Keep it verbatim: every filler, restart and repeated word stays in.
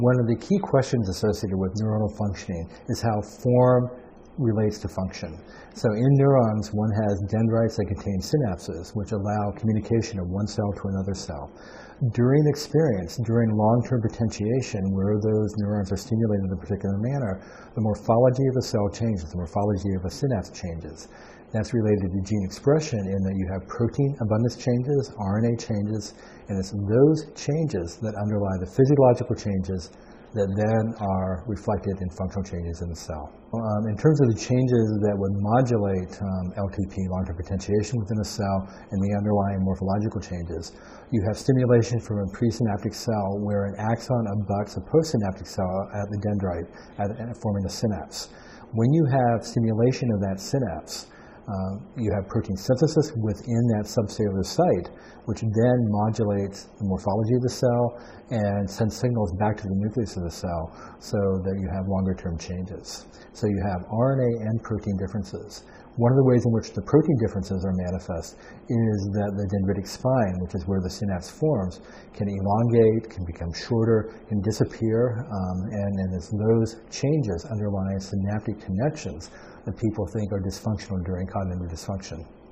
One of the key questions associated with neuronal functioning is how form relates to function. So in neurons, one has dendrites that contain synapses, which allow communication of one cell to another cell. During experience, during long-term potentiation, where those neurons are stimulated in a particular manner, the morphology of a cell changes, the morphology of a synapse changes. That's related to gene expression in that you have protein abundance changes, R N A changes, and it's those changes that underlie the physiological changes that then are reflected in functional changes in the cell. Um, in terms of the changes that would modulate um, L T P, long-term potentiation within a cell, and the underlying morphological changes, you have stimulation from a presynaptic cell where an axon abuts a postsynaptic cell at the dendrite, at, at forming a synapse. When you have stimulation of that synapse, Uh, you have protein synthesis within that subcellular site, which then modulates the morphology of the cell and sends signals back to the nucleus of the cell so that you have longer-term changes. So you have R N A and protein differences. One of the ways in which the protein differences are manifest is that the dendritic spine, which is where the synapse forms, can elongate, can become shorter, can disappear, um, and, and it's those changes underlying synaptic connections that people think are dysfunctional during cognitive dysfunction.